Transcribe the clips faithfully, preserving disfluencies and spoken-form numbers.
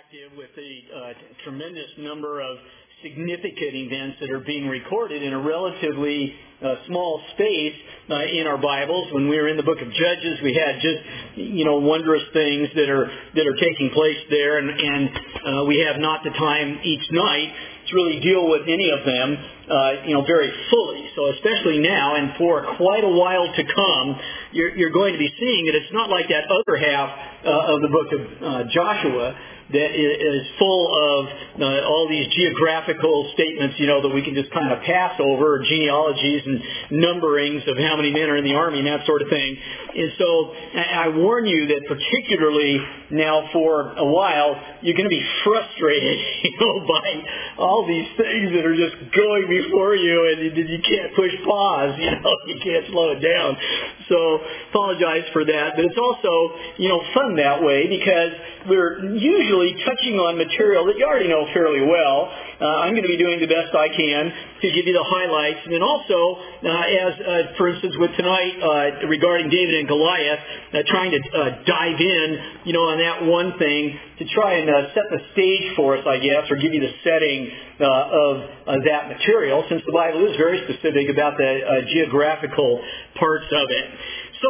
active with the uh, tremendous number of significant events that are being recorded in a relatively uh, small space uh, in our Bibles. When we were in the book of Judges, we had just, you know, wondrous things that are that are taking place there, and, and uh, we have not the time each night to really deal with any of them, uh, you know, very fully. So especially now, and for quite a while to come, you're, you're going to be seeing that it's not like that other half uh, of the book of uh, Joshua that is full of uh, all these geographical statements, you know, that we can just kind of pass over, genealogies and numberings of how many men are in the army and that sort of thing. And so I warn you that particularly now for a while, you're going to be frustrated, you know, by all these things that are just going before you, and you can't push pause, you know, you can't slow it down. So apologize for that. But it's also, you know, fun that way because we're usually touching on material that you already know fairly well. Uh, I'm going to be doing the best I can to give you the highlights. And then also, uh, as uh, for instance with tonight uh, regarding David and Goliath, uh, trying to uh, dive in, you know, on that one thing to try and uh, set the stage for us, I guess, or give you the setting uh, of uh, that material, since the Bible is very specific about the uh, geographical parts of it. So,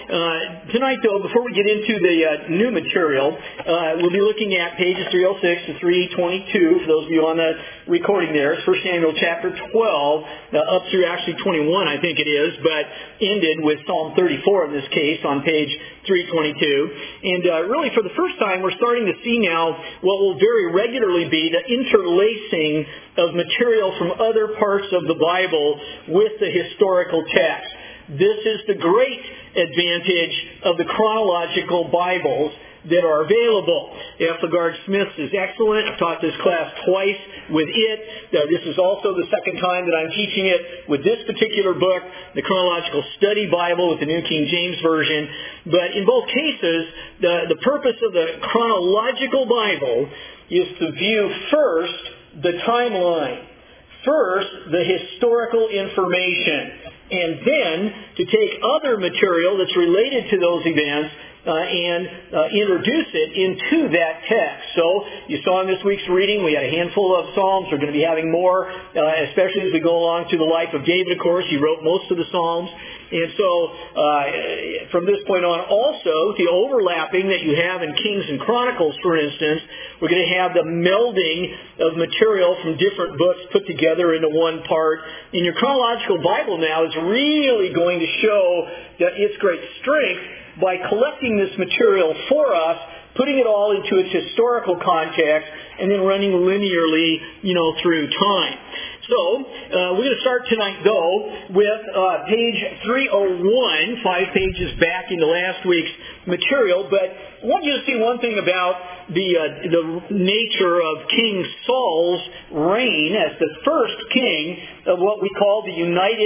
uh, tonight, though, before we get into the uh, new material, uh, we'll be looking at pages three oh six to three twenty-two, for those of you on the recording there. It's First Samuel chapter twelve, uh, up through actually twenty-one, I think it is, but ended with Psalm thirty-four in this case on page three twenty-two. And uh, really, for the first time, we're starting to see now what will very regularly be the interlacing of material from other parts of the Bible with the historical text. This is the great advantage of the chronological Bibles that are available. F. LaGard Smith's is excellent. I've taught this class twice with it. Uh, this is also the second time that I'm teaching it with this particular book, the Chronological Study Bible with the New King James Version. But in both cases, the, the purpose of the chronological Bible is to view first the timeline, first the historical information, and then to take other material that's related to those events uh, and uh, introduce it into that text. So you saw in this week's reading, we had a handful of Psalms. We're going to be having more, uh, especially as we go along to the life of David, of course. He wrote most of the Psalms. And so uh, from this point on, also, the overlapping that you have in Kings and Chronicles, for instance, we're going to have the melding of material from different books put together into one part. And your chronological Bible now is really going to show that its great strength by collecting this material for us, putting it all into its historical context, and then running linearly, you know, through time. So, uh, we're going to start tonight, though, with uh, page three oh one, five pages back into last week's material. But I want you to see one thing about the uh, the nature of King Saul's reign as the first king of what we call the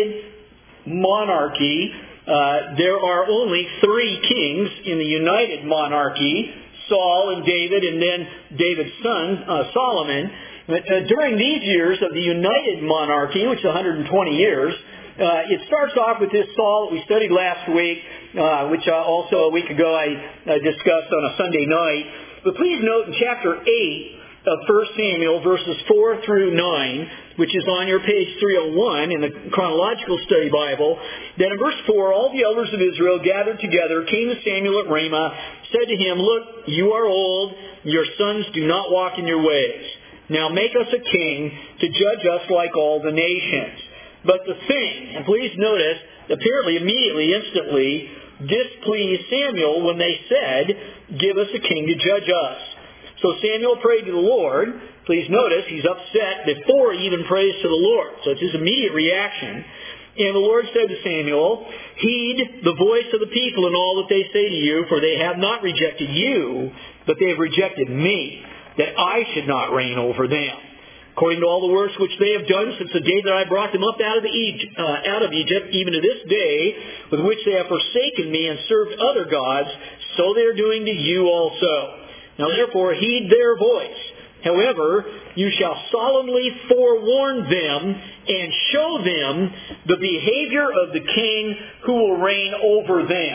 United Monarchy. Uh, there are only three kings in the United Monarchy, Saul and David, and then David's son, uh, Solomon. But uh, during these years of the United Monarchy, which is one hundred twenty years, uh, it starts off with this Saul that we studied last week, uh, which uh, also a week ago I uh, discussed on a Sunday night. But please note in chapter eight of First Samuel, verses four through nine, which is on your page three oh one in the Chronological Study Bible, that in verse four, all the elders of Israel gathered together, came to Samuel at Ramah, said to him, "Look, you are old, your sons do not walk in your ways. Now make us a king to judge us like all the nations." But the thing, and please notice, apparently immediately, instantly, displeased Samuel when they said, "Give us a king to judge us." So Samuel prayed to the Lord. Please notice, he's upset before he even prays to the Lord. So it's his immediate reaction. And the Lord said to Samuel, "Heed the voice of the people in all that they say to you, for they have not rejected you, but they have rejected me, that I should not reign over them. According to all the works which they have done since the day that I brought them up out of, the Egypt, uh, out of Egypt, even to this day, with which they have forsaken me and served other gods, so they are doing to you also. Now therefore heed their voice. However, you shall solemnly forewarn them and show them the behavior of the king who will reign over them."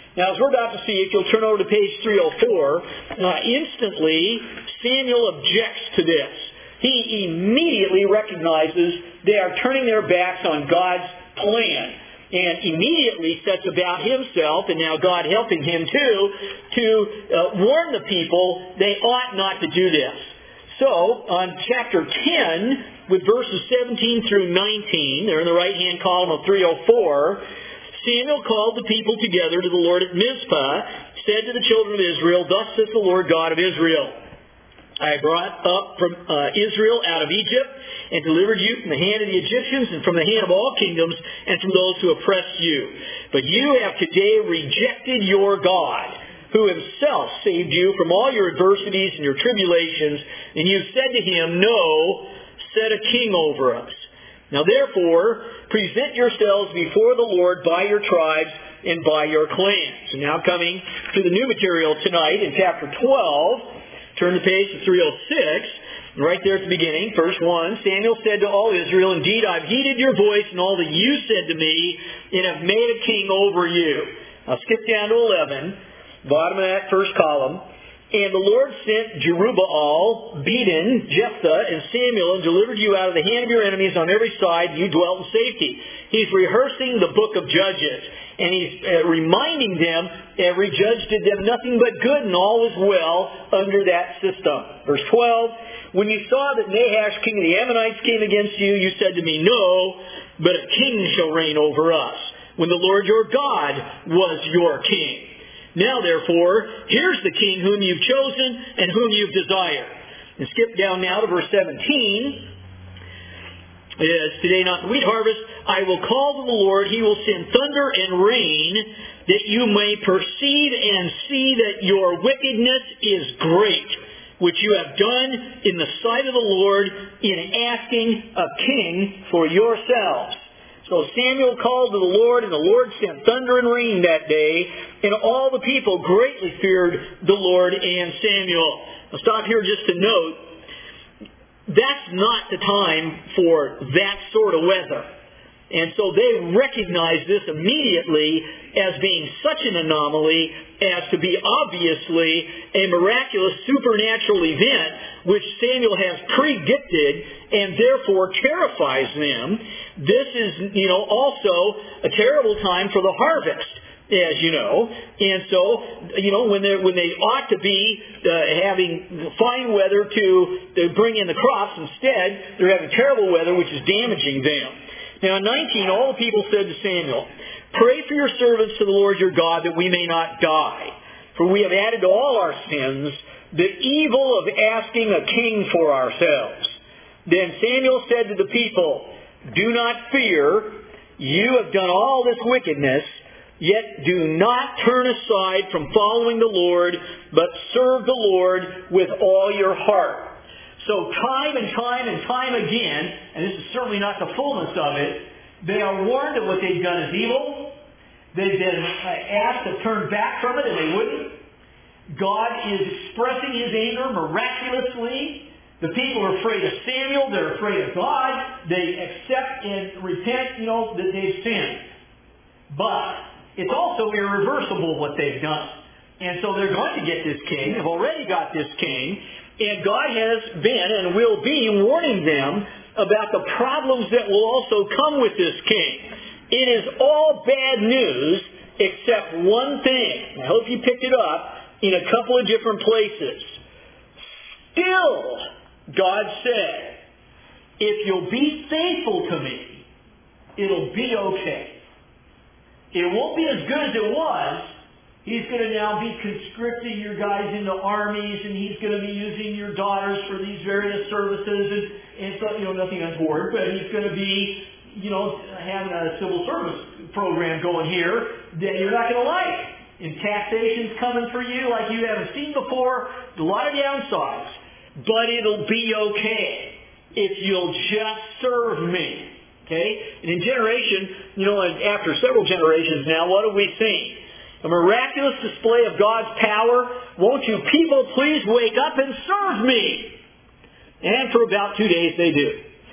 Now, as we're about to see, if you'll turn over to page three oh four, uh, instantly Samuel objects to this. He immediately recognizes they are turning their backs on God's plan, and immediately sets about himself, and now God helping him too, to uh, warn the people they ought not to do this. So, on chapter ten, with verses seventeen through nineteen, they're in the right-hand column of three oh four, Samuel called the people together to the Lord at Mizpah, said to the children of Israel, "Thus says the Lord God of Israel, I brought up from uh, Israel out of Egypt, and delivered you from the hand of the Egyptians, and from the hand of all kingdoms, and from those who oppressed you. But you have today rejected your God, who himself saved you from all your adversities and your tribulations, and you said to him, No, set a king over us. Now therefore, present yourselves before the Lord by your tribes and by your clans." And now coming to the new material tonight in chapter twelve, turn the page to three oh six, right there at the beginning, verse one, Samuel said to all Israel, "Indeed, I've heeded your voice and all that you said to me, and have made a king over you." I'll skip down to eleven, bottom of that first column. "And the Lord sent Jerubbaal, Bedan, Jephthah, and Samuel, and delivered you out of the hand of your enemies on every side, and you dwelt in safety." He's rehearsing the book of Judges, and he's uh, reminding them every judge did them nothing but good, and all was well under that system. Verse twelve, "When you saw that Nahash, king of the Ammonites, came against you, you said to me, No, but a king shall reign over us, when the Lord your God was your king. Now, therefore, here's the king whom you've chosen and whom you've desired." And skip down now to verse seventeen. It's today not the wheat harvest. "I will call to the Lord. He will send thunder and rain, that you may perceive and see that your wickedness is great, which you have done in the sight of the Lord in asking a king for yourselves." So Samuel called to the Lord, and the Lord sent thunder and rain that day, and all the people greatly feared the Lord and Samuel. I'll stop here just to note, that's not the time for that sort of weather. And so they recognized this immediately as being such an anomaly as to be obviously a miraculous supernatural event which Samuel has predicted and therefore terrifies them. This is, you know, also a terrible time for the harvest, as you know. And so, you know, when they when they ought to be uh, having fine weather to, to bring in the crops, instead they're having terrible weather which is damaging them. Now in nineteen, all the people said to Samuel, "Pray for your servants to the Lord your God, that we may not die. For we have added to all our sins the evil of asking a king for ourselves." Then Samuel said to the people, "Do not fear. You have done all this wickedness, yet do not turn aside from following the Lord, but serve the Lord with all your heart." So time and time and time again, and this is certainly not the fullness of it, they are warned that what they've done is evil. They've been asked to turn back from it, and they wouldn't. God is expressing his anger miraculously. The people are afraid of Samuel. They're afraid of God. They accept and repent, you know, that they've sinned. But it's also irreversible what they've done. And so they're going to get this king. They've already got this king. And God has been and will be warning them about the problems that will also come with this king. It is all bad news except one thing. I hope you picked it up in a couple of different places. Still, God said, if you'll be faithful to me, it'll be okay. It won't be as good as it was. He's going to now be conscripting your guys into armies, and he's going to be using your daughters for these various services, and, and so, you know, nothing untoward, but he's going to be, you know, having a civil service program going here that you're not going to like. And taxation's coming for you like you haven't seen before. A lot of downsides. But it'll be okay if you'll just serve me. Okay? And in generation, you know, after several generations now, what have we seen? A miraculous display of God's power. Won't you people please wake up and serve me? And for about two days they do.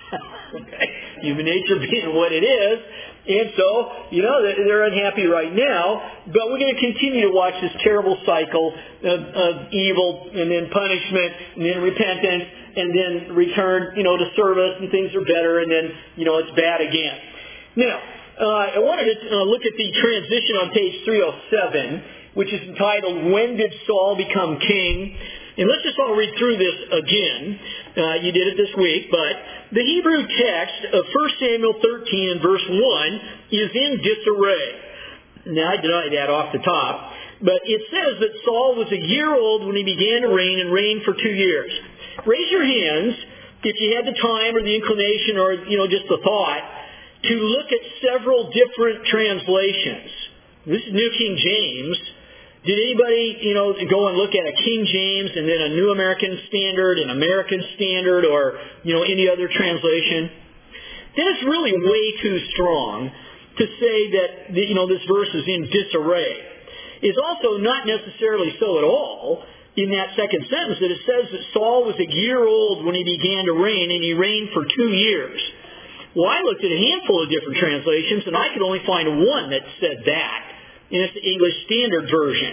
Okay. Human nature being what it is. And so, you know, they're unhappy right now, but we're going to continue to watch this terrible cycle of, of evil and then punishment and then repentance and then return, you know, to service and things are better and then, you know, it's bad again. Now, uh, I wanted to uh, look at the transition on page three oh seven, which is entitled, When Did Saul Become King? And let's just all read through this again. Uh, you did it this week, but the Hebrew text of First Samuel thirteen and verse one is in disarray. Now, I denied that off the top, but it says that Saul was a year old when he began to reign and reigned for two years. Raise your hands if you had the time or the inclination or, you know, just the thought to look at several different translations. This is New King James. Did anybody, you know, go and look at a King James and then a New American Standard, an American Standard, or, you know, any other translation? Then it's really way too strong to say that, you know, this verse is in disarray. It's also not necessarily so at all in that second sentence that it says that Saul was a year old when he began to reign, and he reigned for two years. Well, I looked at a handful of different translations, and I could only find one that said that. And it's the English Standard Version.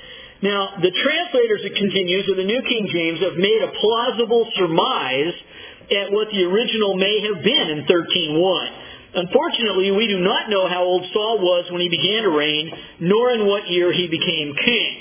Now, the translators, it continues, of the New King James have made a plausible surmise at what the original may have been in thirteen one. Unfortunately, we do not know how old Saul was when he began to reign, nor in what year he became king.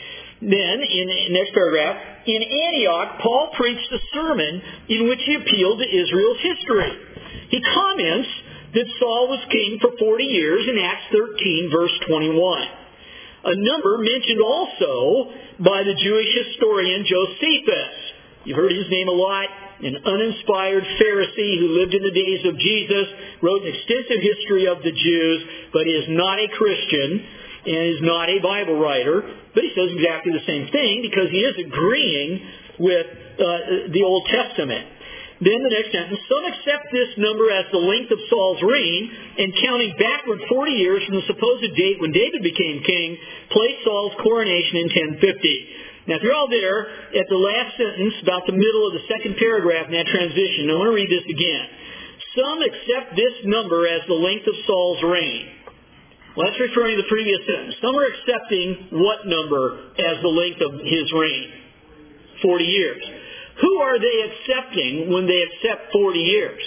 Then, in the next paragraph, in Antioch, Paul preached a sermon in which he appealed to Israel's history. He comments that Saul was king for forty years in Acts thirteen, verse twenty-one. A number mentioned also by the Jewish historian Josephus. You've heard his name a lot. An uninspired Pharisee who lived in the days of Jesus, wrote an extensive history of the Jews, but is not a Christian and is not a Bible writer. But he says exactly the same thing because he is agreeing with uh, the Old Testament. Then the next sentence, some accept this number as the length of Saul's reign, and counting backward forty years from the supposed date when David became king, place Saul's coronation in ten fifty. Now, if you're all there, at the last sentence, about the middle of the second paragraph in that transition, I want to read this again. Some accept this number as the length of Saul's reign. Well, that's referring to the previous sentence. Some are accepting what number as the length of his reign? forty years. Who are they accepting when they accept forty years?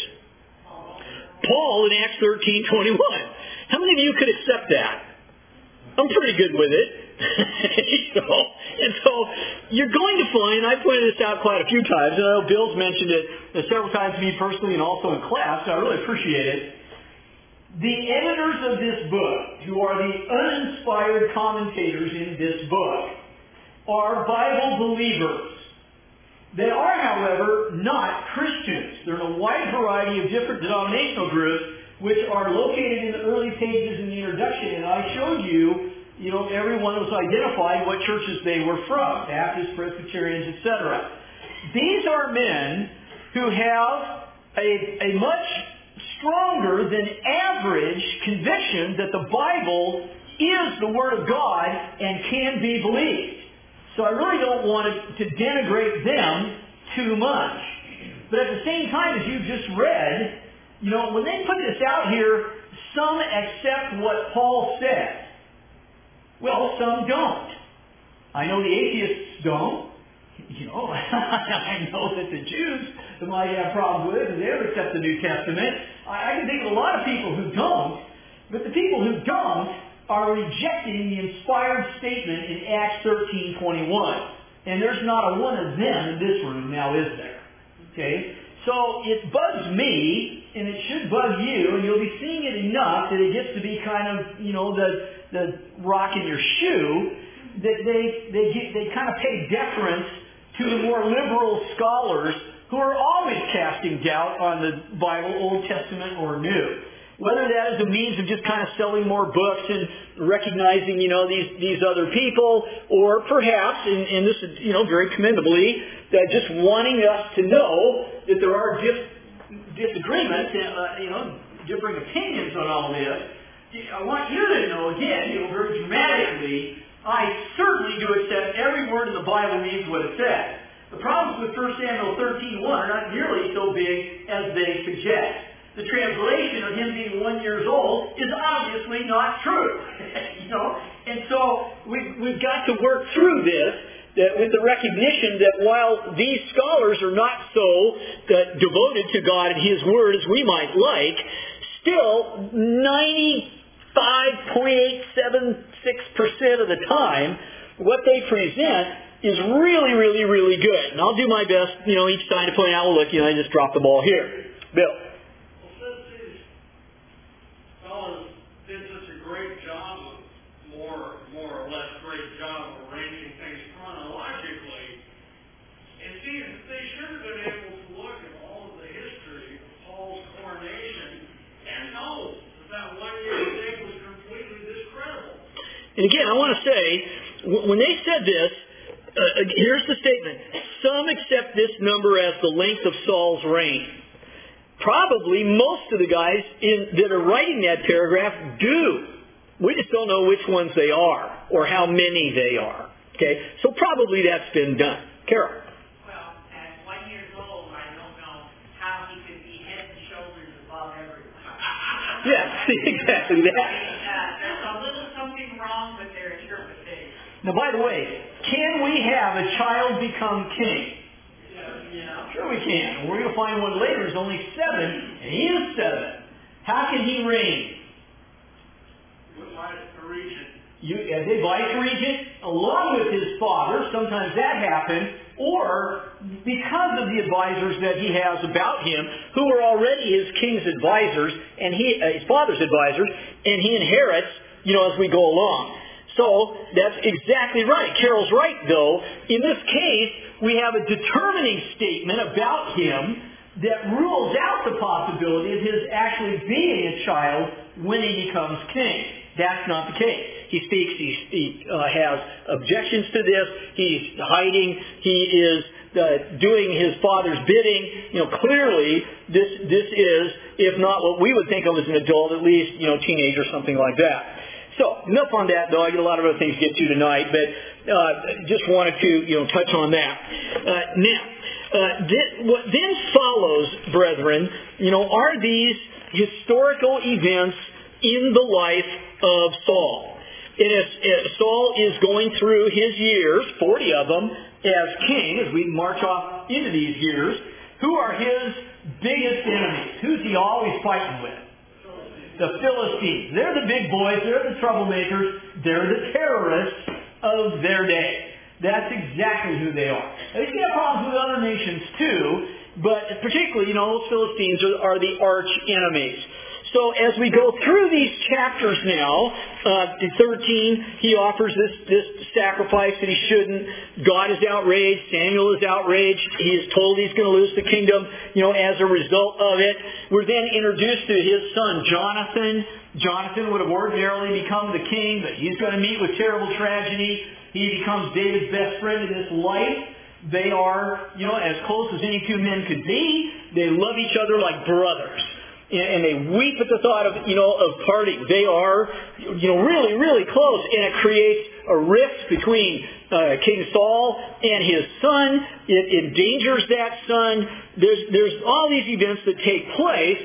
Paul in Acts thirteen twenty-one. How many of you could accept that? I'm pretty good with it. you know? And so you're going to find, and I pointed this out quite a few times, and I know Bill's mentioned it several times to me personally and also in class, so I really appreciate it. The editors of this book, who are the uninspired commentators in this book, are Bible believers. They are, however, not Christians. There are a wide variety of different denominational groups which are located in the early pages in the introduction, and I showed you, you know, everyone was identified what churches they were from, Baptists, Presbyterians, et cetera. These are men who have a, a much stronger than average conviction that the Bible is the Word of God and can be believed. So I really don't want to, to denigrate them too much. But at the same time, as you've just read, you know, when they put this out here, some accept what Paul said. Well, some don't. I know the atheists don't. You know, I know that the Jews might have problems with it because they don't accept the New Testament. I, I can think of a lot of people who don't. But the people who don't are rejecting the inspired statement in Acts thirteen twenty-one. And there's not a one of them in this room now, is there? Okay? So it bugs me, and it should bug you, and you'll be seeing it enough that it gets to be kind of, you know, the, the rock in your shoe, that they, they, get, they kind of pay deference to the more liberal scholars who are always casting doubt on the Bible, Old Testament or New. Whether that is a means of just kind of selling more books and recognizing, you know, these, these other people, or perhaps, and, and this is, you know, very commendably, that just wanting us to know that there are dis, disagreements and, uh, you know, differing opinions on all this. I want you to know, again, you know, very dramatically, I certainly do accept every word in the Bible means what it says. The problems with First Samuel thirteen one are not nearly so big as they suggest. The translation of him being one years old is obviously not true. you know, and so we've, we've got to work through this that with the recognition that while these scholars are not so uh, devoted to God and His Word as we might like, still ninety-five point eight seven six percent of the time, what they present is really, really, really good. And I'll do my best, you know, each time to point out, well, look, you know, I just dropped the ball here. Bill. Well, since these fellows did such a great job of, more, more or less great job of arranging things chronologically, it seems that they should have been able to look at all of the history of Paul's coronation and know that that one-year thing was completely discredible. And again, I want to say, when they said this, Uh, here's the statement. Some accept this number as the length of Saul's reign. Probably most of the guys in, that are writing that paragraph do. We just don't know which ones they are or how many they are. Okay, so probably that's been done. Carol. Well, at one years old, I don't know how he could be head and shoulders above everyone. Yes, exactly that. I mean, uh, there's a little something wrong with their interpretation. Now, by the way, can we have a child become king? Yeah. Sure we can. We're going to find one later who's only seven, and he is seven. How can he reign? With vice regent. You, as a vice regent, along with his father, sometimes that happened, or because of the advisors that he has about him, who are already his king's advisors, and he, uh, his father's advisors, and he inherits, you know, as we go along. So, that's exactly right. Carol's right, though. In this case, we have a determining statement about him that rules out the possibility of his actually being a child when he becomes king. That's not the case. He speaks, he, he uh, has objections to this, he's hiding, he is uh, doing his father's bidding. You know, clearly, this, this is, if not what we would think of as an adult, at least, you know, teenage or something like that. So, enough on that, though. I get a lot of other things to get to tonight, but uh, just wanted to, you know, touch on that. Uh, now, uh, th- what then follows, brethren, you know, are these historical events in the life of Saul. It is, uh, Saul is going through his years, forty of them, as king, as we march off into these years. Who are his biggest enemies? Who's he always fighting with? The Philistines. They're the big boys. They're the troublemakers. They're the terrorists of their day. That's exactly who they are. Now, he's got problems with other nations too, but particularly, you know, those Philistines are, are the arch enemies. So as we go through these chapters now, uh, in thirteen, he offers this, this sacrifice that he shouldn't. God is outraged. Samuel is outraged. He is told he's going to lose the kingdom, you know, as a result of it. We're then introduced to his son, Jonathan. Jonathan would have ordinarily become the king, but he's going to meet with terrible tragedy. He becomes David's best friend in this life. They are, you know, as close as any two men could be. They love each other like brothers. And they weep at the thought of, you know, of parting. They are, you know, really, really close. And it creates a rift between uh, King Saul and his son. It endangers that son. There's, there's all these events that take place,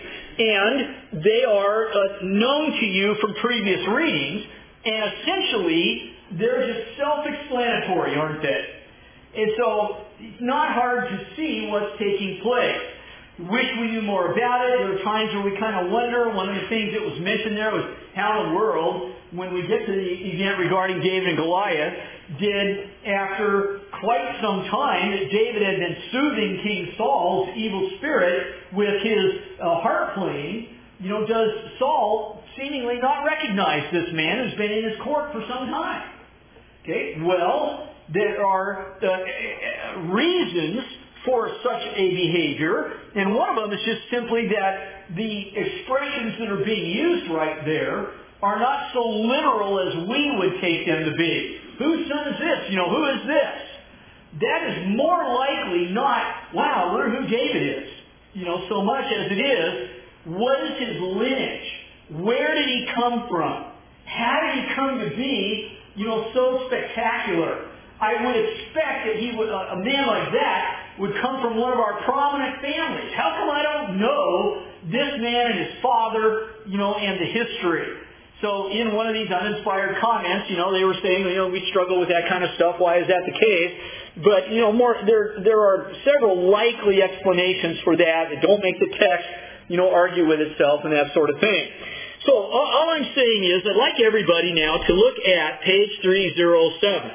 and they are uh, known to you from previous readings. And essentially, they're just self-explanatory, aren't they? And so, it's not hard to see what's taking place. Wish we knew more about it. There were times where we kind of wonder. One of the things that was mentioned there was how in the world, when we get to the event regarding David and Goliath, did, after quite some time that David had been soothing King Saul's evil spirit with his uh, harp playing, you know, does Saul seemingly not recognize this man who's been in his court for some time? Okay, well, there are uh, reasons for such a behavior, and one of them is just simply that the expressions that are being used right there are not so literal as we would take them to be. Whose son is this? You know, who is this? That is more likely not, wow, I wonder who David is. You know, so much as it is, what is his lineage? Where did he come from? How did he come to be, you know, so spectacular? I would expect that he would, uh, a man like that would come from one of our prominent families. How come I don't know this man and his father, you know, and the history? So in one of these uninspired comments, you know, they were saying, you know, we struggle with that kind of stuff. Why is that the case? But, you know, more there there are several likely explanations for that that don't make the text, you know, argue with itself and that sort of thing. So all, all I'm saying is I'd like everybody now to look at page three oh seven.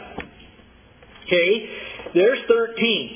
Okay, there's thirteen.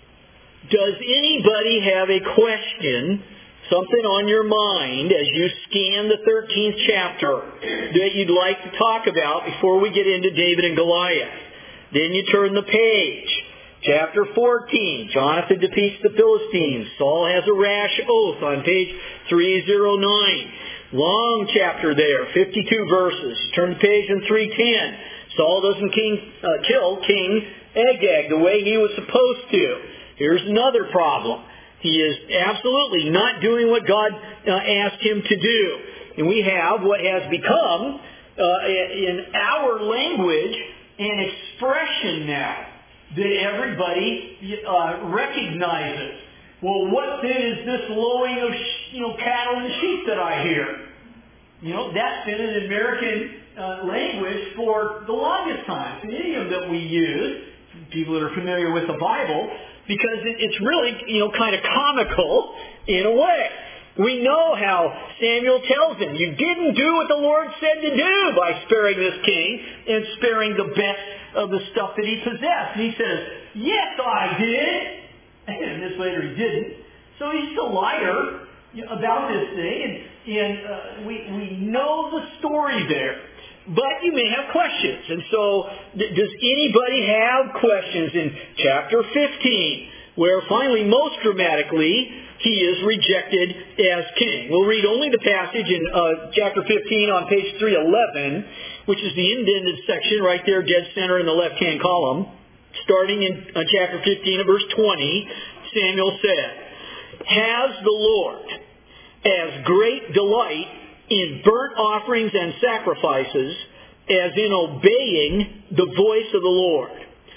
Does anybody have a question, something on your mind as you scan the thirteenth chapter that you'd like to talk about before we get into David and Goliath? Then you turn the page. Chapter fourteen, Jonathan defeats the Philistines. Saul has a rash oath on page three oh nine. Long chapter there, fifty-two verses. Turn the page in three ten. Saul doesn't king, uh, kill King Agag the way he was supposed to. Here's another problem. He is absolutely not doing what God uh, asked him to do. And we have what has become, uh, in our language, an expression now that everybody uh, recognizes. Well, what then is this lowing of you know cattle and sheep that I hear? You know, that's been an American uh, language for the longest time. It's an idiom that we use, people that are familiar with the Bible, because it, it's really, you know, kind of comical in a way. We know how Samuel tells him, you didn't do what the Lord said to do by sparing this king and sparing the best of the stuff that he possessed. And he says, yes, I did. And this later he didn't. So he's a liar about this thing, and, and uh, we, we know the story there. But you may have questions. And so th- does anybody have questions in chapter fifteen, where finally, most dramatically, he is rejected as king? We'll read only the passage in uh, chapter fifteen on page three eleven, which is the indented section right there, dead center in the left-hand column. Starting in uh, chapter fifteen at verse twenty, Samuel said, has the Lord as great delight in burnt offerings and sacrifices as in obeying the voice of the Lord?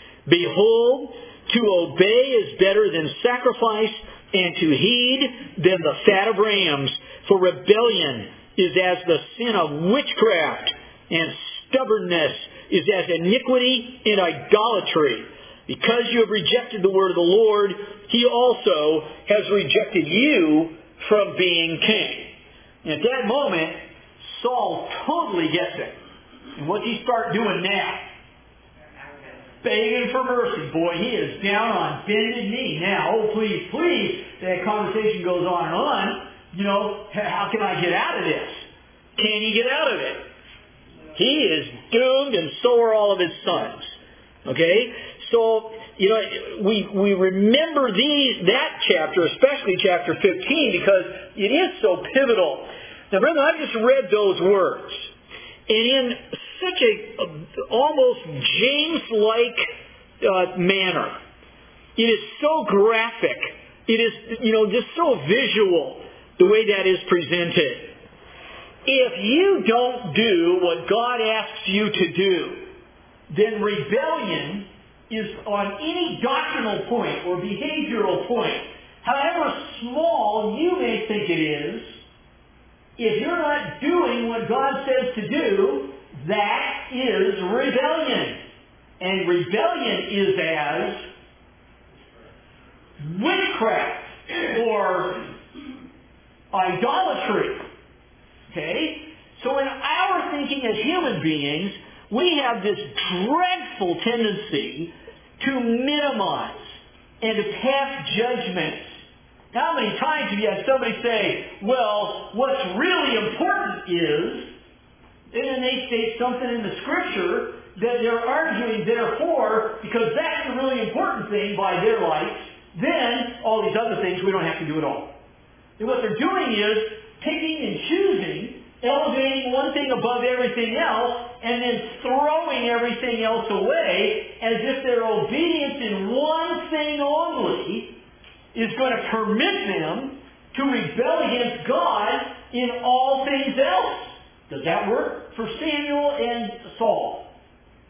Behold, to obey is better than sacrifice, and to heed than the fat of rams. For rebellion is as the sin of witchcraft, and stubbornness is as iniquity and idolatry. Because you have rejected the word of the Lord, he also has rejected you from being king. And at that moment, Saul totally gets it. And what's he start doing now? Begging for mercy. Boy, he is down on bended knee. Now, oh, please, please. That conversation goes on and on. You know, how can I get out of this? Can he get out of it? He is doomed, and so are all of his sons. Okay? So, you know, we we remember these that chapter, especially chapter fifteen, because it is so pivotal. Now, brethren, I've just read those words. And in such a, a almost James-like uh, manner, it is so graphic. It is, you know, just so visual, the way that is presented. If you don't do what God asks you to do, then rebellion is on any doctrinal point or behavioral point, however small you may think it is, if you're not doing what God says to do, that is rebellion. And rebellion is as witchcraft or idolatry. Okay? So in our thinking as human beings, we have this dreadful tendency to minimize and to pass judgments. How many times have you had somebody say, well, what's really important is, and then they state something in the Scripture that they're arguing therefore, because that's the really important thing by their lights, then all these other things we don't have to do at all. And what they're doing is picking and choosing, elevating one thing above everything else, and then throwing everything else away as if their obedience in one thing only is going to permit them to rebel against God in all things else. Does that work for Samuel and Saul?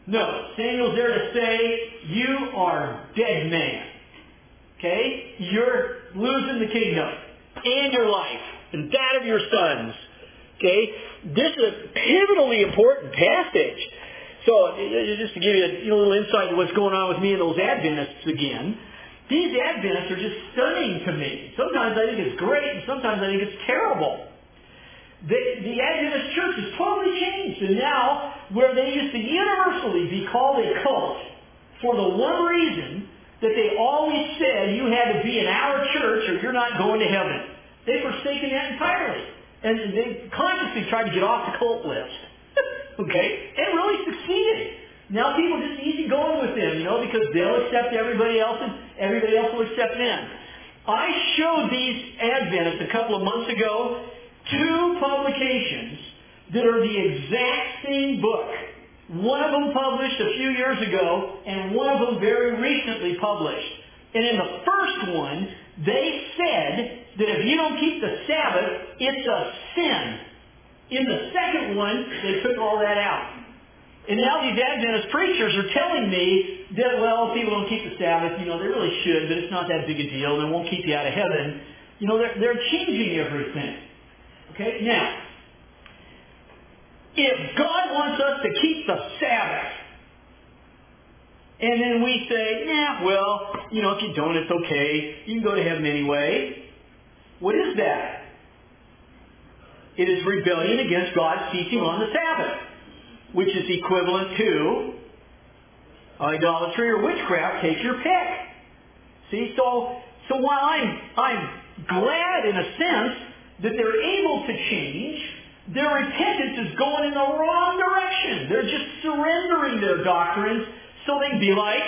No. Samuel's there to say, you are dead man. Okay? You're losing the kingdom and your life and that of your sons. Okay? This is a pivotally important passage. So, just to give you a little insight into what's going on with me and those Adventists again, these Adventists are just stunning to me. Sometimes I think it's great, and sometimes I think it's terrible. The, the Adventist church has totally changed, and now, where they used to universally be called a cult for the one reason that they always said you had to be in our church or you're not going to heaven. They've forsaken that entirely. And they consciously tried to get off the cult list. Okay? And really succeeded. Now people just easy going with them, you know, because they'll accept everybody else and everybody else will accept them. I showed these Adventists a couple of months ago two publications that are the exact same book. One of them published a few years ago and one of them very recently published. And in the first one, they said that if you don't keep the Sabbath, it's a sin. In the second one, they took all that out. And now these Adventist preachers are telling me that, well, people don't keep the Sabbath, you know, they really should, but it's not that big a deal, and it won't keep you out of heaven. You know, they're, they're changing everything. Okay? Now, if God wants us to keep the Sabbath, and then we say, nah, well, you know, if you don't, it's okay. You can go to heaven anyway. What is that? It is rebellion against God's teaching on the Sabbath, which is equivalent to idolatry or witchcraft. Take your pick. See, so so while I'm I'm glad in a sense that they're able to change, their repentance is going in the wrong direction. They're just surrendering their doctrines so they can be like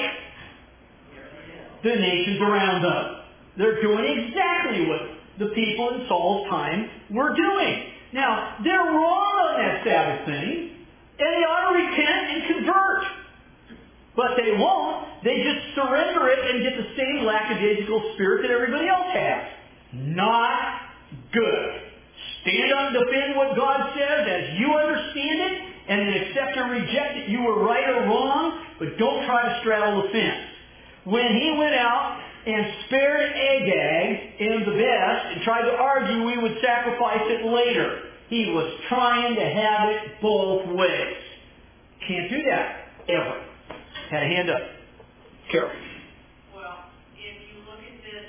the nations around them. They're doing exactly what the people in Saul's time were doing. Now, they're wrong on that Sabbath thing, and they ought to repent and convert. But they won't. They just surrender it and get the same lackadaisical spirit that everybody else has. Not good. Stand up and defend what God says as you understand it, and then accept or reject it. You were right or wrong, but don't try to straddle the fence. When he went out and spared Agag and the best and tried to argue we would sacrifice it later, he was trying to have it both ways. Can't do that, ever. Had a hand up. Carol. Well, if you look at this,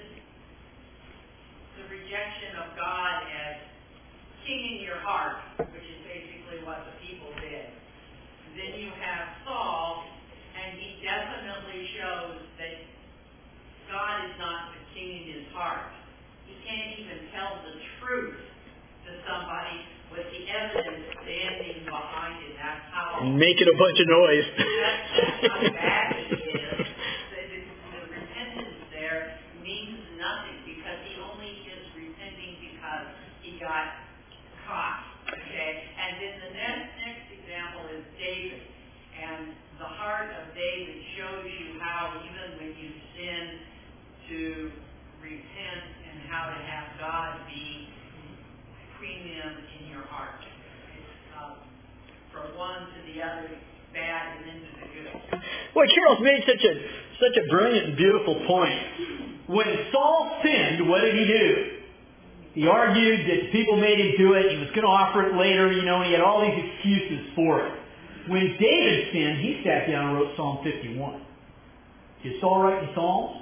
the rejection of God as king in your heart, which is basically what the people did, then you have Saul, and he definitely shows that God is not the king in his heart. He can't even tell the truth to somebody with the evidence standing behind it. That's how... Making a bunch of noise. That's how bad it is. The, the, the repentance there means nothing because he only is repenting because he got caught. Okay? And then the next, next example is David. And the heart of David shows you how even when you sin, to repent and how to have God be premium in your heart. It's uh, from one to the other, bad and into the good. Well, Carol's made such a such a brilliant and beautiful point. When Saul sinned, what did he do? He argued that people made him do it. He was going to offer it later, you know, and he had all these excuses for it. When David sinned, he sat down and wrote Psalm fifty-one. Did Saul write the Psalms?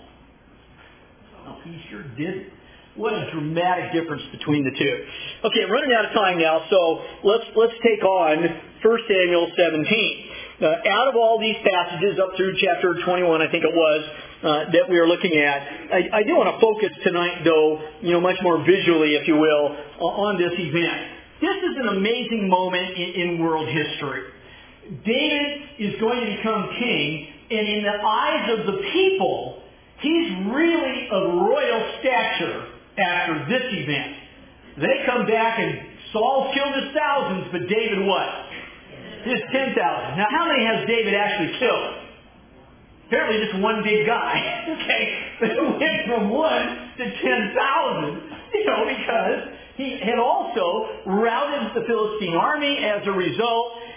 No, he sure didn't. What a dramatic difference between the two. Okay, I'm running out of time now, so let's let's take on First Samuel seventeen. Uh, out of all these passages up through chapter twenty-one, I think it was, uh, that we are looking at, I, I do want to focus tonight, though, you know, much more visually, if you will, on this event. This is an amazing moment in, in world history. David is going to become king, and in the eyes of the people, he's really of royal stature after this event. They come back and Saul killed his thousands, but David what? His ten thousand. Now how many has David actually killed? Apparently just one big guy. Okay? But it went from one to ten thousand, you know, because he had also routed the Philistine army as a result,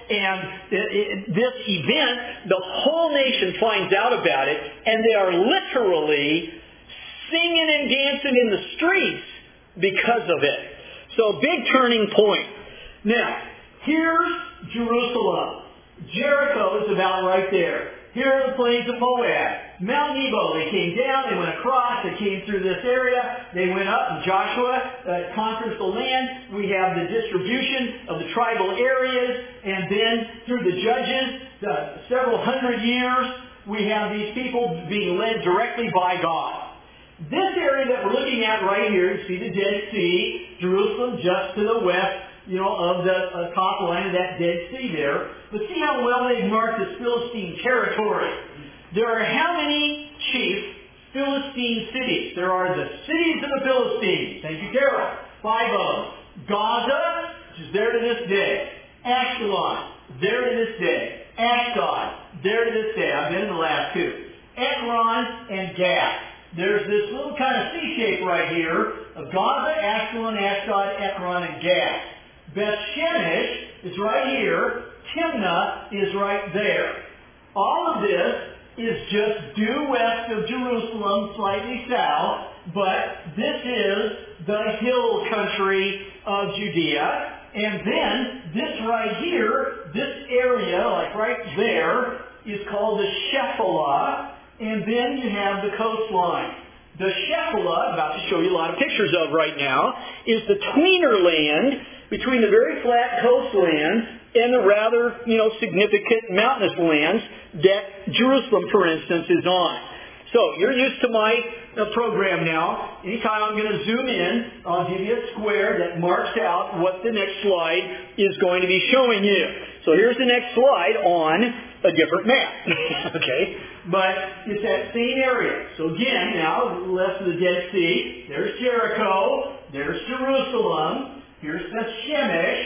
and it, it, this event, the whole nation finds out about it, and they are literally singing and dancing in the streets because of it. So, big turning point. Now, here's Jerusalem. Jericho is about right there. Here are the plains of Moab. Mount Nebo, they came down, they went across, they came through this area, they went up, and Joshua uh, conquers the land. We have the distribution of the tribal areas, and then through the judges, the several hundred years, we have these people being led directly by God. This area that we're looking at right here, you see the Dead Sea, Jerusalem just to the west, you know, of the uh, top line of that Dead Sea there. But see how well they've marked this Philistine territory. There are how many chief Philistine cities? There are the cities of the Philistines. Thank you, Carol. Five of them. Gaza, which is there to this day. Ashkelon, there to this day. Ashdod, there to this day. I've been in the last two. Ekron and Gath. There's this little kind of C shape right here of Gaza, Ashkelon, Ashdod, Ekron, and Gath. Beth Shemesh is right here. Timnah is right there. All of this is just due west of Jerusalem, slightly south, but this is the hill country of Judea. And then this right here, this area, like right there, is called the Shephelah. And then you have the coastline. The Shephelah, I'm about to show you a lot of pictures of right now, is the tweener land between the very flat coastland and the rather, you know, significant mountainous lands that Jerusalem, for instance, is on. So, you're used to my uh, program now. Anytime I'm going to zoom in, I'll give you a square that marks out what the next slide is going to be showing you. So, here's the next slide on a different map. Okay? But it's that same area. So, again, now, west of the Dead Sea, there's Jericho, there's Jerusalem, here's Beth Shemesh,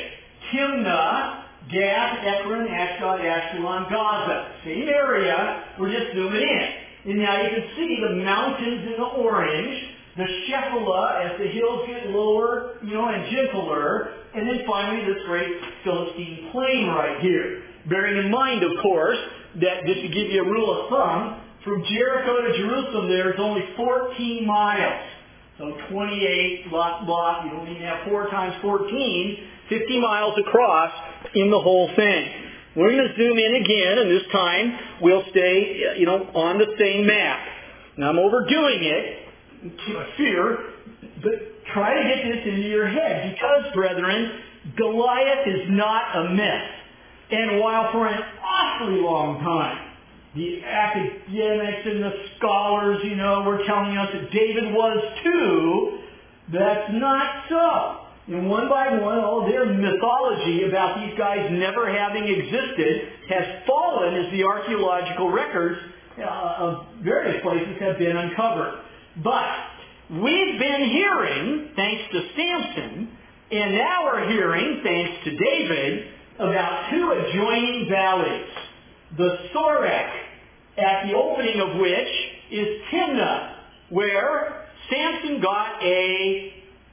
Timnah, Gath, Ekron, Ashdod, Ashkelon, Gaza. Same area, we're just zooming in. And now you can see the mountains in the orange, the Shephelah as the hills get lower, you know, and gentler, and then finally this great Philistine plain right here. Bearing in mind, of course, that just to give you a rule of thumb, from Jericho to Jerusalem there is only fourteen miles. So twenty-eight, lot, lot, you don't even have four times fourteen, fifty miles across in the whole thing. We're going to zoom in again, and this time we'll stay, you know, on the same map. Now I'm overdoing it, to fear, but try to get this into your head, because, brethren, Goliath is not a myth. And while for an awfully long time, the academics and the scholars, you know, were telling us that David was too, that's not so. And one by one, all their mythology about these guys never having existed has fallen as the archaeological records uh, of various places have been uncovered. But we've been hearing, thanks to Samson, and now we're hearing, thanks to David, about two adjoining valleys. The Sorek, at the opening of which is Timnah, where Samson got a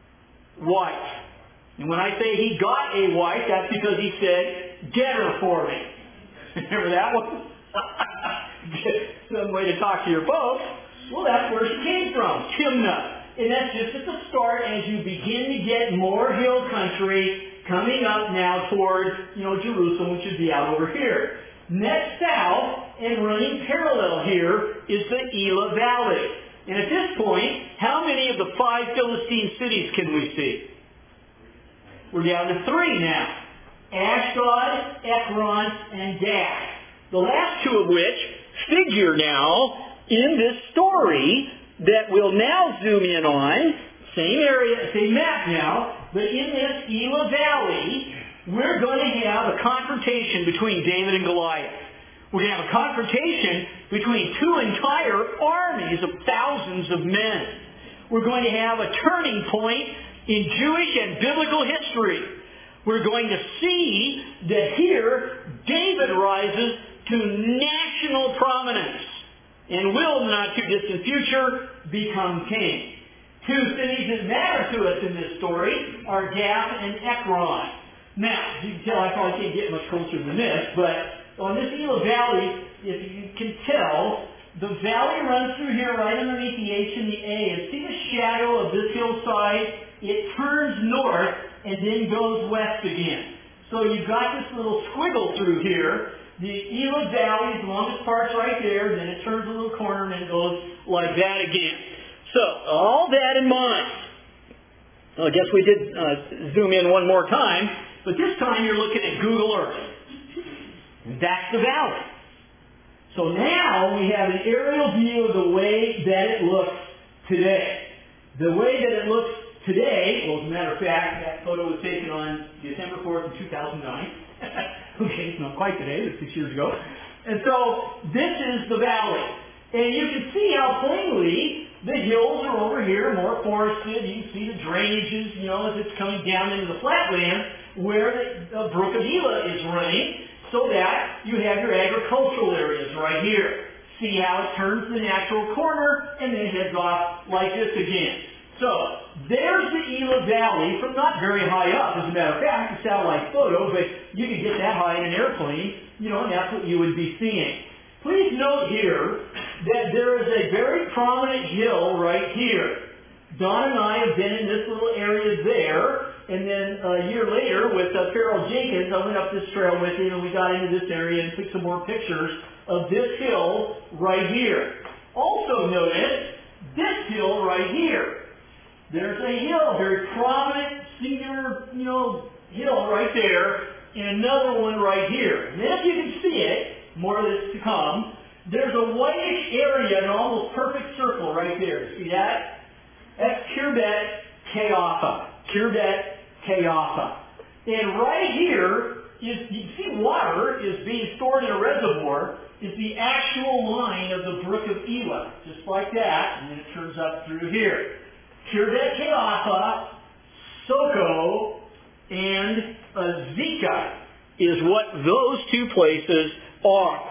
wife. And when I say he got a wife, that's because he said, get her for me. Remember that one? Some way to talk to your folks. Well, that's where she came from, Timnah. And that's just at the start as you begin to get more hill country coming up now toward, you know, Jerusalem, which would be out over here. Next south, and running parallel here, is the Elah Valley. And at this point, how many of the five Philistine cities can we see? We're down to three now. Ashdod, Ekron, and Gath. The last two of which figure now in this story that we'll now zoom in on. Same area, same map now, but in this Elah Valley, we're going to have a confrontation between David and Goliath. We're going to have a confrontation between two entire armies of thousands of men. We're going to have a turning point in Jewish and biblical history. We're going to see that here David rises to national prominence and will, in the not too distant future, become king. Two cities that matter to us in this story are Gath and Ekron. Now, you can tell I probably can't get much closer than this, but on this Elah Valley, if you can tell, the valley runs through here right underneath the H and the A. And see the shadow of this hillside? It turns north and then goes west again. So you've got this little squiggle through here. The Elah Valley, the longest part's right there, then it turns a little corner and then goes like that again. So, all that in mind. Well, I guess we did uh, zoom in one more time, but this time you're looking at Google Earth. And that's the valley. So now we have an aerial view of the way that it looks today. The way that it looks today, well, as a matter of fact, that photo was taken on December fourth of two thousand nine. Okay, it's not quite today, but six years ago. And so this is the valley. And you can see how plainly the hills are over here, more forested. You can see the drainages, you know, as it's coming down into the flatland where the, the brook of Elah is running, so that you have your agricultural areas right here. See how it turns the natural corner and then heads off like this again. So, there's the Elah Valley from not very high up. As a matter of fact, it's a satellite photo, but you can get that high in an airplane, you know, and that's what you would be seeing. Please note here that there is a very prominent hill right here. Don and I have been in this little area there, and then a year later with uh, Farrell Jenkins, I went up this trail with him and we got into this area and took some more pictures of this hill right here. Also notice this hill right here. There's a hill, a very prominent, singular, you know, hill right there, and another one right here. And if you can see it, more of this to come, there's a whitish area, an almost perfect circle right there. See that? That's Khirbet Qeiyafa. Khirbet Qeiyafa. And right here is, you can see water is being stored in a reservoir, is the actual line of the brook of Elah. Just like that, and then it turns up through here. Khirbet Qeiyafa, Soko, and Azekah is what those two places are.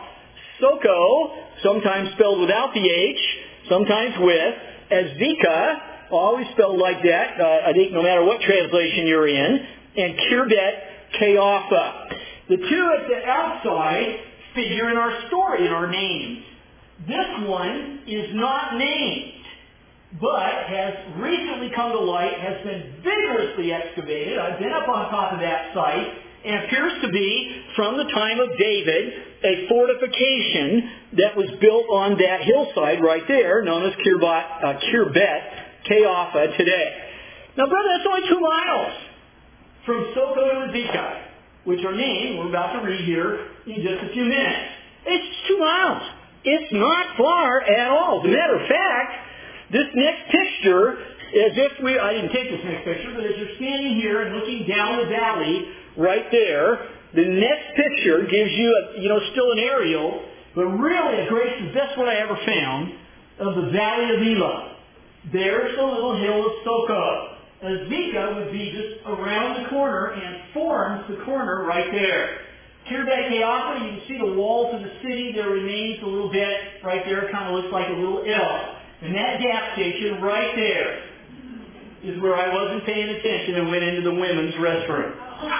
Soko, sometimes spelled without the H, sometimes with. Azekah, always spelled like that, uh, I think no matter what translation you're in. And Khirbet Qeiyafa. The two at the outside figure in our story, in our names. This one is not named, but has recently come to light, has been vigorously excavated. I've been up on top of that site, and appears to be, from the time of David, a fortification that was built on that hillside right there, known as Khirbet, uh, Khirbet Qeiyafa today. Now, brother, that's only two miles from Soko to Azekah, which are named, we're about to read here in just a few minutes. It's two miles. It's not far at all. As a matter of fact, this next picture, as if we, I didn't take this next picture, but as you're standing here and looking down the valley right there, the next picture gives you, a, you know, still an aerial, but really a great, the best one I ever found, of the valley of Elah. There's the little hill of Soko. Azekah would be just around the corner and forms the corner right there. Khirbet Qeiyafa, you can see the walls of the city. There remains a little bit right there. It kind of looks like a little L. And that gas station right there is where I wasn't paying attention and went into the women's restroom.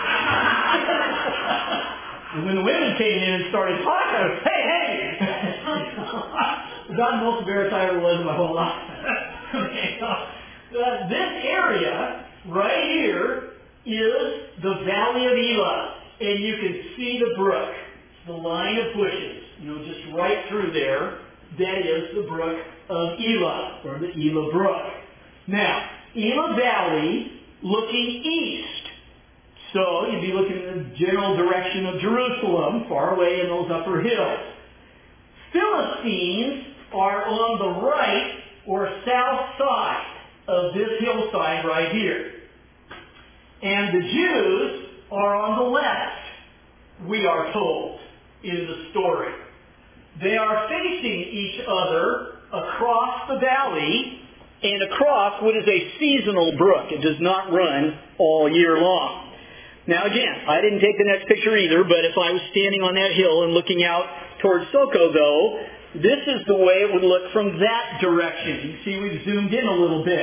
And when the women came in and started talking, I was, hey, hey! About the most embarrassed I ever was in my whole life. Okay, so, uh, this area right here is the Valley of Elah. And you can see the brook, the line of bushes, you know, just right through there. That is the brook of Elah, or the Elah Brook. Now, Elah Valley looking east. So you'd be looking in the general direction of Jerusalem, far away in those upper hills. Philistines are on the right or south side of this hillside right here. And the Jews are on the left, we are told in the story. They are facing each other across the valley and across what is a seasonal brook. It does not run all year long. Now again, I didn't take the next picture either, but if I was standing on that hill and looking out towards Soko though, this is the way it would look from that direction. You can see we've zoomed in a little bit.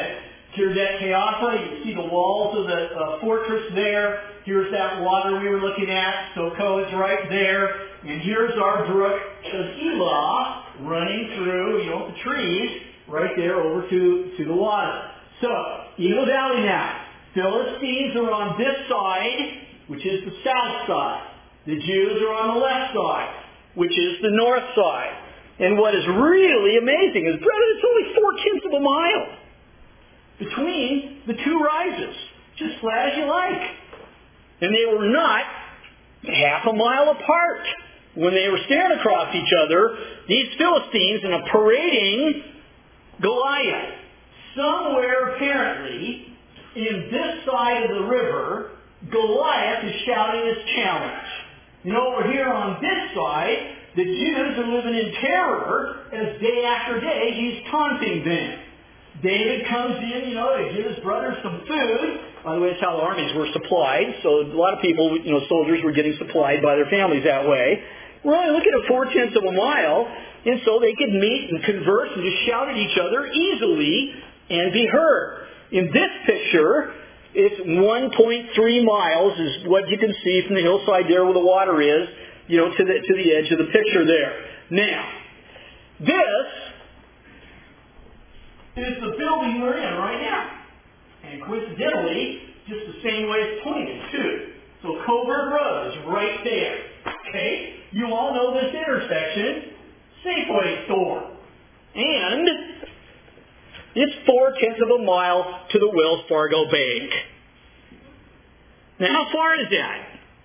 Kirjath Keapha, you can see the walls of the uh, fortress there. Here's that water we were looking at. Soko is right there. And here's our brook of Elah running through, you know, the trees right there over to, to the water. So, Elah Valley now. Philistines are on this side, which is the south side. The Jews are on the left side, which is the north side. And what is really amazing is, brother, it's only four-tenths of a mile between the two rises. Just flat as you like. And they were not half a mile apart. When they were staring across each other, these Philistines, and are parading Goliath. Somewhere, apparently, in this side of the river, Goliath is shouting his challenge. You know, over here on this side, the Jews are living in terror as day after day he's taunting them. David comes in, you know, to give his brothers some food. By the way, it's how the armies were supplied. So a lot of people, you know, soldiers were getting supplied by their families that way. We're only looking at four-tenths of a mile, and so they could meet and converse and just shout at each other easily and be heard. In this picture, it's one point three miles is what you can see from the hillside there where the water is, you know, to the, to the edge of the picture there. Now, this is the building we're in right now. And coincidentally, just the same way it's pointed, too. So Coburg Road is right there. Okay? You all know this intersection, Safeway store. And it's four-tenths of a mile to the Wells Fargo Bank. Now, how far is that?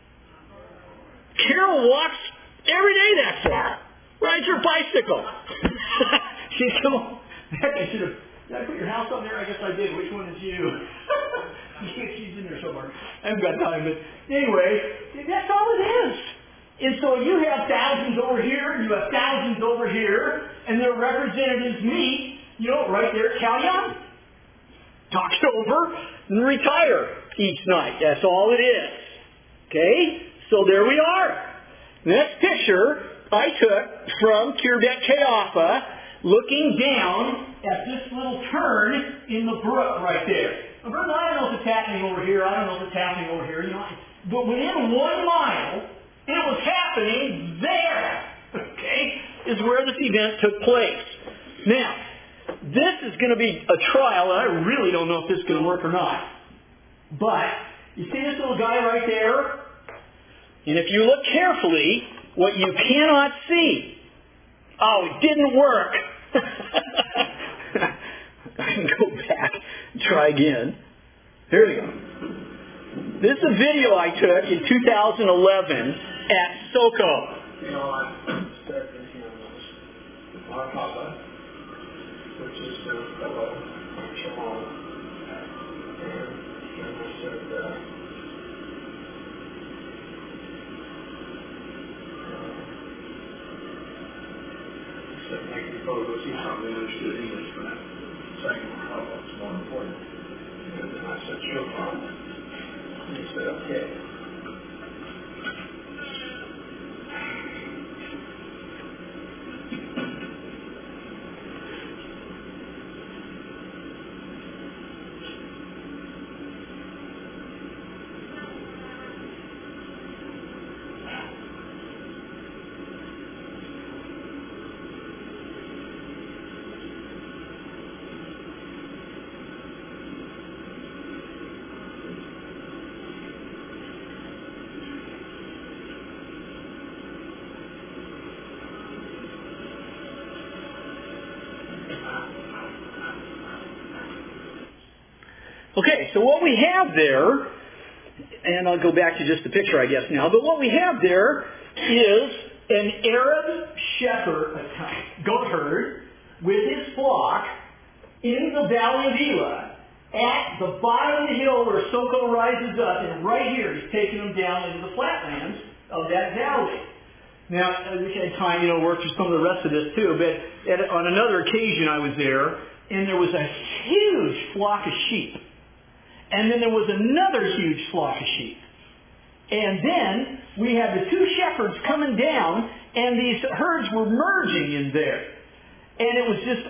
Carol walks every day that far. Rides her bicycle. She's come. I should have. Did I put your house on there? I guess I did. Which one is you? She's in there somewhere. I haven't got time, but anyway, that's all it is. And so you have thousands over here, you have thousands over here, and their representatives meet, you know, right there at Calyon. Talks over and retire each night. That's all it is. Okay? So there we are. Next picture I took from Kirjath Keapha, looking down at this little turn in the brook right there. Now, Bert, I don't know if it's happening over here. I don't know if it's happening over here. You know, but within one mile, it was happening there. Okay, is where this event took place. Now, this is going to be a trial, and I really don't know if this is going to work or not. But you see this little guy right there? And if you look carefully, what you cannot see. Oh, it didn't work. I can go back and try again. Here we go. This is a video I took in two thousand eleven at Soko. You know, I'm expecting him as our Papa, which is the fellow Shalom. And, and I said, uh, I said, make me go see something understood English, but that second one, oh, it's more important. And then I said, sure, Father. And he said, okay. Okay, so what we have there, and I'll go back to just the picture, I guess, now, but what we have there is an Arab shepherd, a goat herd, with his flock in the valley of Elah, at the bottom of the hill where Soko rises up, and right here he's taking them down into the flatlands of that valley. Now, we had time, you know, work through some of the rest of this too, but at, on another occasion I was there, and there was a huge flock of sheep. And then there was another huge flock of sheep. And then we had the two shepherds coming down, and these herds were merging in there. And it was just off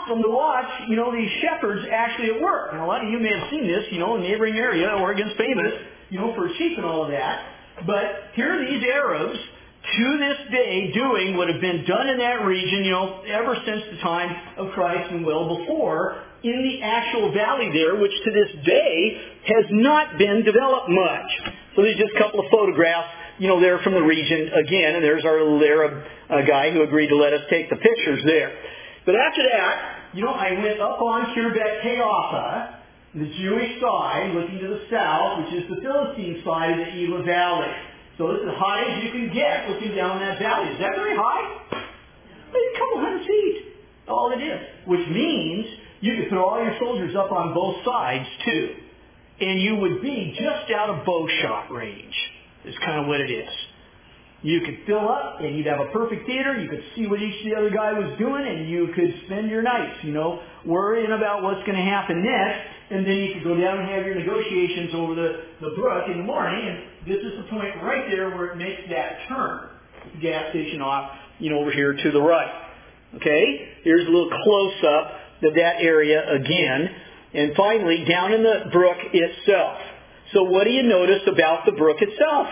awesome to watch, you know, these shepherds actually at work. And a lot of you may have seen this, you know, in the neighboring area. Oregon's famous, you know, for sheep and all of that. But here are these Arabs, to this day, doing what have been done in that region, you know, ever since the time of Christ and well before, in the actual valley there, which to this day has not been developed much. So there's just a couple of photographs, you know, there from the region again, and there's our little Arab uh, guy who agreed to let us take the pictures there. But after that, you know, I went up on Kirbet Keopha, the Jewish side, looking to the south, which is the Philistine side of the Elah Valley. So this is as high as you can get looking down that valley. Is that very high? It's a couple hundred feet. All it is. Which means you could put all your soldiers up on both sides, too. And you would be just out of bow shot range. Is kind of what it is. You could fill up, and you'd have a perfect theater. You could see what each the other guy was doing, and you could spend your nights, you know, worrying about what's going to happen next. And then you could go down and have your negotiations over the, the brook in the morning. And this is the point right there where it makes that turn. The gas station off, you know, over here to the right. Okay? Here's a little close-up of that area again. And finally, down in the brook itself. So what do you notice about the brook itself?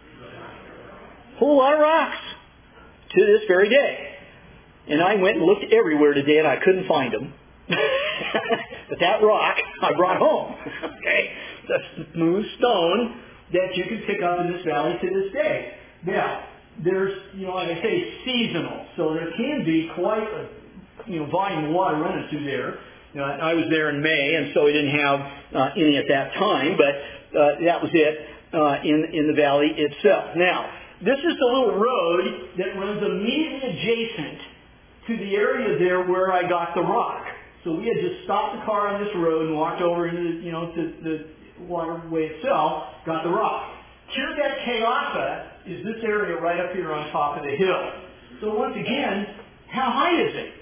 A whole lot of rocks to this very day. And I went and looked everywhere today and I couldn't find them. But that rock I brought home. Okay? It's a smooth stone that you can pick up in this valley to this day. Now, there's, you know, like I say, seasonal. So there can be quite a, you know, volume of water running through there. You know, I was there in May, and so we didn't have uh, any at that time, but uh, that was it uh, in, in the valley itself. Now, this is the little road that runs immediately adjacent to the area there where I got the rock. So we had just stopped the car on this road and walked over into the, you know, to the waterway itself, got the rock. Kirbet Keopha is this area right up here on top of the hill. So once again, how high is it?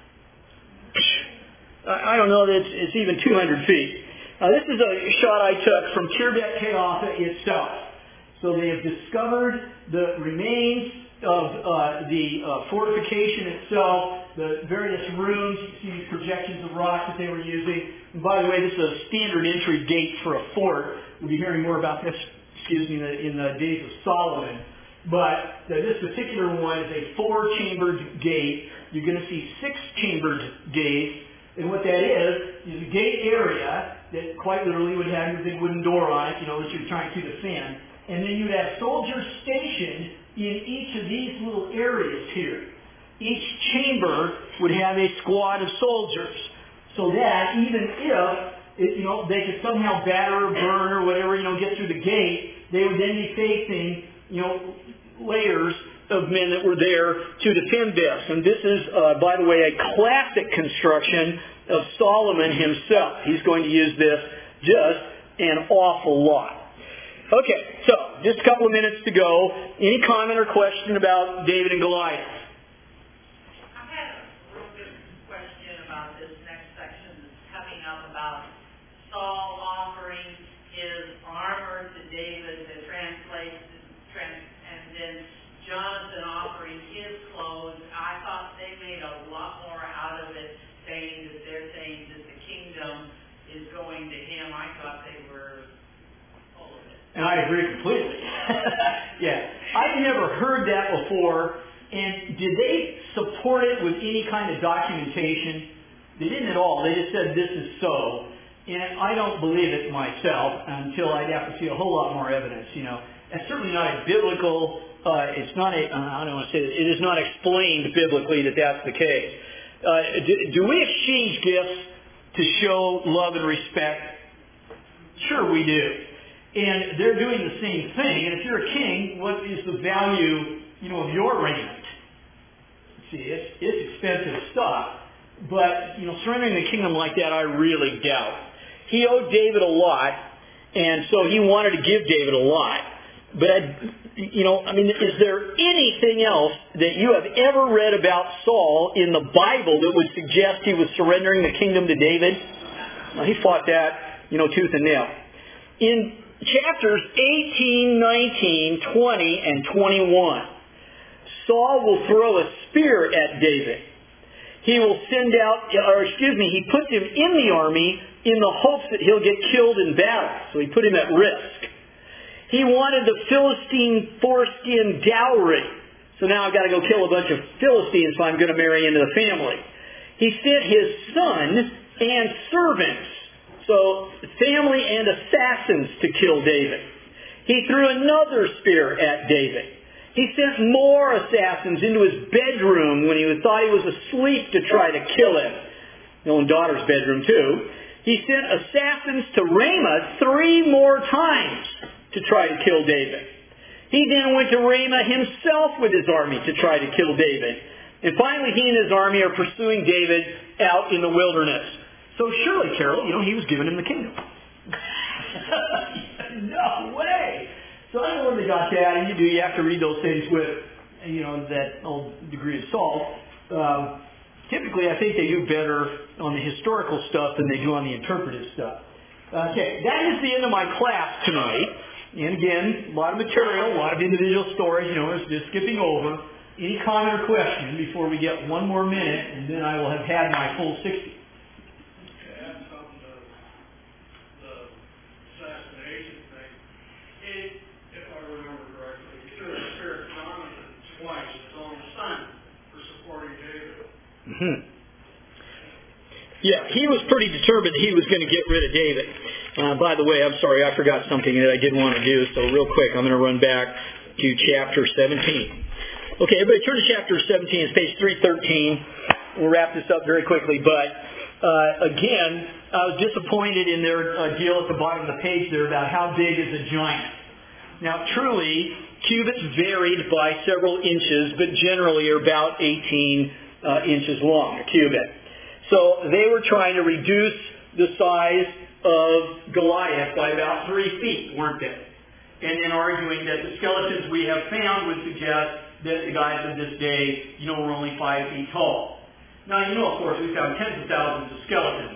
I don't know that it's, it's even two hundred feet. Now this is a shot I took from Kirbet Keopha itself. So they have discovered the remains of uh, the uh, fortification itself, the various rooms. You see these projections of rock that they were using. And by the way, this is a standard entry gate for a fort. We'll be hearing more about this, excuse me, in the, in the days of Solomon. But uh, this particular one is a four-chambered gate. You're going to see six-chambered gates. And what that is, is a gate area that quite literally would have your big wooden door on it, you know, that you're trying to defend. And then you'd have soldiers stationed in each of these little areas here. Each chamber would have a squad of soldiers. So that even if, it, you know, they could somehow batter or burn or whatever, you know, get through the gate, they would then be facing, you know, layers of men that were there to defend this. And this is, uh, by the way, a classic construction of Solomon himself. He's going to use this just an awful lot. Okay, so just a couple of minutes to go. Any comment or question about David and Goliath? I had a real good question about this next section that's coming up about Saul offering his armor to David to translate, trans, and then Jonathan offering his clothes. I thought they made a lot more out of it, saying that they're saying that the kingdom is going to him. I thought they were full of it. And I agree completely. Yeah. I've never heard that before. And did they support it with any kind of documentation? They didn't at all. They just said this is so. And I don't believe it myself until I'd have to see a whole lot more evidence, you know. It's certainly not a biblical, uh, it's not a, uh, I don't want to say it, it is not explained biblically that that's the case. Uh, do, do we exchange gifts to show love and respect? Sure we do. And they're doing the same thing. And if you're a king, what is the value, you know, of your raiment? See, it's, it's expensive stuff. But, you know, surrendering the kingdom like that, I really doubt. He owed David a lot, and so he wanted to give David a lot. But, I, you know, I mean, is there anything else that you have ever read about Saul in the Bible that would suggest he was surrendering the kingdom to David? Well, he fought that, you know, tooth and nail. In chapters eighteen, nineteen, twenty, and twenty-one, Saul will throw a spear at David. He will send out, or excuse me, he puts him in the army in the hopes that he'll get killed in battle. So he put him at risk. He wanted the Philistine foreskin dowry. So now I've got to go kill a bunch of Philistines if I'm going to marry into the family. He sent his son and servants, so family and assassins, to kill David. He threw another spear at David. He sent more assassins into his bedroom when he thought he was asleep to try to kill him. His own daughter's bedroom too. He sent assassins to Ramah three more times to try to kill David. He then went to Ramah himself with his army to try to kill David. And finally he and his army are pursuing David out in the wilderness. So surely, Carol, you know, he was giving him the kingdom. No way! So I don't know where they got that, and you do, you have to read those things with, you know, that old degree of salt. Um, typically, I think they do better on the historical stuff than they do on the interpretive stuff. Okay, that is the end of my class tonight. And again, a lot of material, a lot of individual stories, you know, it's just skipping over. Any comment or question before we get one more minute, and then I will have had my full sixty. Hmm. Yeah, he was pretty determined he was going to get rid of David. Uh, by the way, I'm sorry, I forgot something that I did want to do, so real quick, I'm going to run back to chapter seventeen. Okay, everybody turn to chapter seventeen. It's page three thirteen. We'll wrap this up very quickly, but uh, again, I was disappointed in their uh, deal at the bottom of the page there about how big is a giant. Now, truly, cubits varied by several inches, but generally are about eighteen Uh, inches long, a cubit. So they were trying to reduce the size of Goliath by about three feet, weren't they? And then arguing that the skeletons we have found would suggest that the guys of this day, you know, were only five feet tall. Now, you know, of course, we found tens of thousands of skeletons.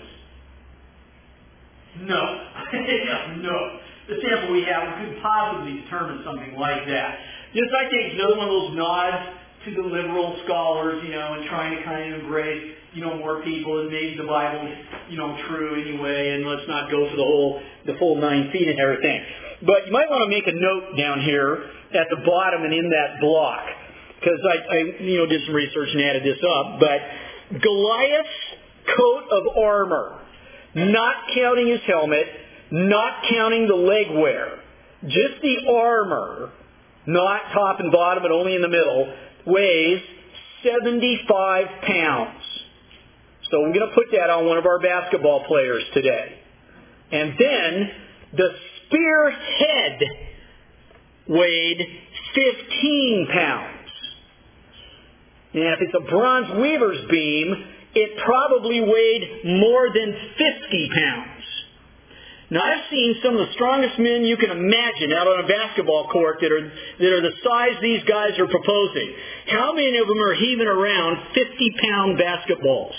No. No. The sample we have could possibly determine something like that. Just, I think, another one of those nods to the liberal scholars, you know, and trying to kind of embrace, you know, more people, and maybe the Bible's, you know, true anyway, and let's not go for the whole, the full nine feet and everything. But you might want to make a note down here at the bottom and in that block, because I, I, you know, did some research and added this up, but Goliath's coat of armor, not counting his helmet, not counting the leg wear, just the armor, not top and bottom, but only in the middle, weighs seventy-five pounds. So we're going to put that on one of our basketball players today. And then the spear head weighed fifteen pounds. And if it's a bronze weaver's beam, it probably weighed more than fifty pounds. Now, I've seen some of the strongest men you can imagine out on a basketball court that are that are the size these guys are proposing. How many of them are heaving around fifty-pound basketballs?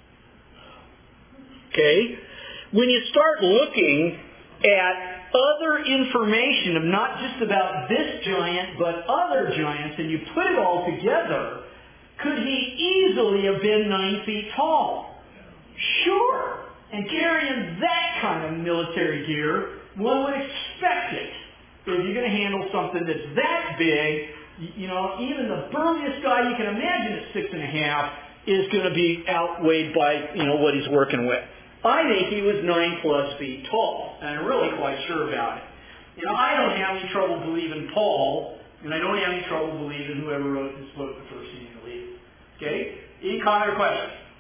Okay? When you start looking at other information of not just about this giant, but other giants, and you put it all together, could he easily have been nine feet tall? Sure. And carrying that kind of military gear, one would expect it. If you're going to handle something that's that big, you know, even the burliest guy you can imagine at six and a half is going to be outweighed by, you know, what he's working with. I think he was nine plus feet tall, and I'm really quite sure about it. You know, I don't have any trouble believing Paul, and I don't have any trouble believing whoever wrote this book the first thing you believe. Okay? Any comment or question?